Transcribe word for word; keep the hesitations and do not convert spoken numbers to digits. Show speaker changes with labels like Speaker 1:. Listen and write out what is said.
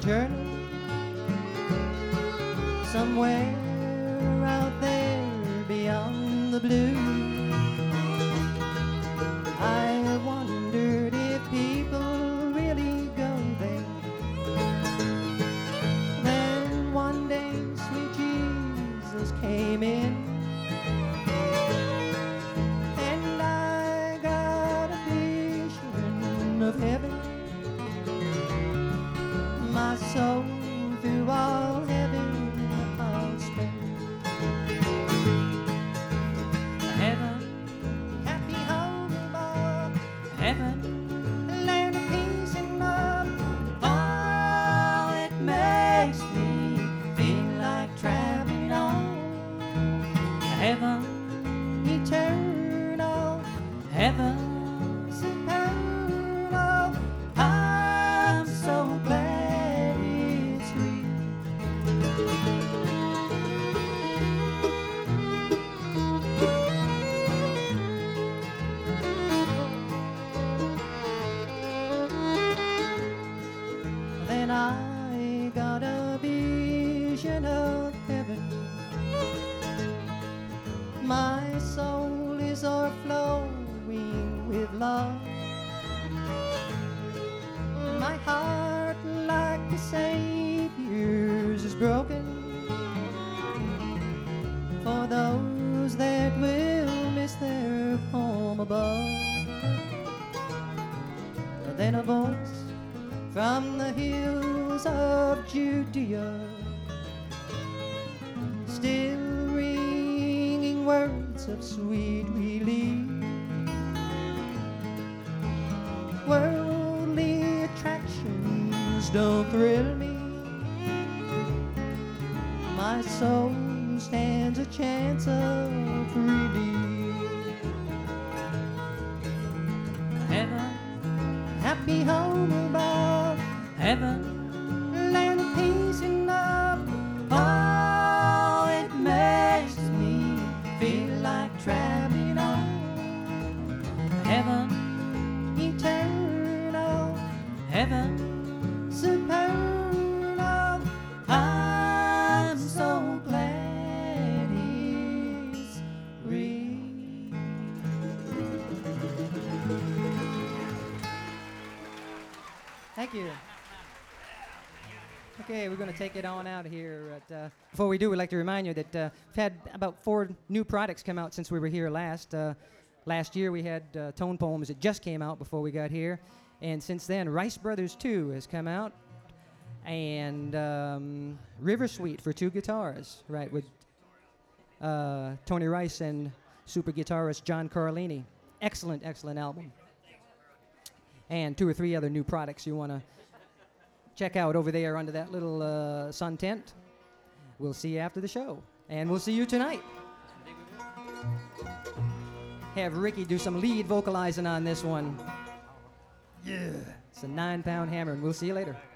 Speaker 1: eternal. Somewhere out there beyond the blue, I wondered if people really go there. Then one day sweet Jesus came in, and I got a vision of heaven. My soul through all heaven I'll spend. Heaven, happy home above. Heaven, land of peace and love. Oh, it makes me feel like traveling on. Heaven, eternal. Heaven, supernal. I'm so glad it's real. Then I got a vision of heaven. My soul is overflowing with love. My heart, like the Savior's, is broken for those that will miss their home above. Then a voice from the hills of Judea, still ringing words of sweet relief. Worldly attractions don't thrill me. My soul stands a chance of relief. Heaven, happy home above. Heaven, land of peace and love. Oh, it makes me feel like traveling on. Heaven, eternal. Heaven, supernal. I'm so glad it's real. Thank you. Okay, we're going to take it on out here. At, uh, before we do, we'd like to remind you that uh, we've had about four new products come out since we were here last. Uh, last year we had uh, Tone Poems that just came out before we got here. And since then, Rice Brothers two has come out. And um, River Suite for two guitars, right, with uh, Tony Rice and super guitarist John Carlini. Excellent, excellent album. And two or three other new products you want to check out over there under that little uh, sun tent. We'll see you after the show. And we'll see you tonight. Have Ricky do some lead vocalizing on this one. Yeah. It's a nine-pound hammer, and we'll see you later.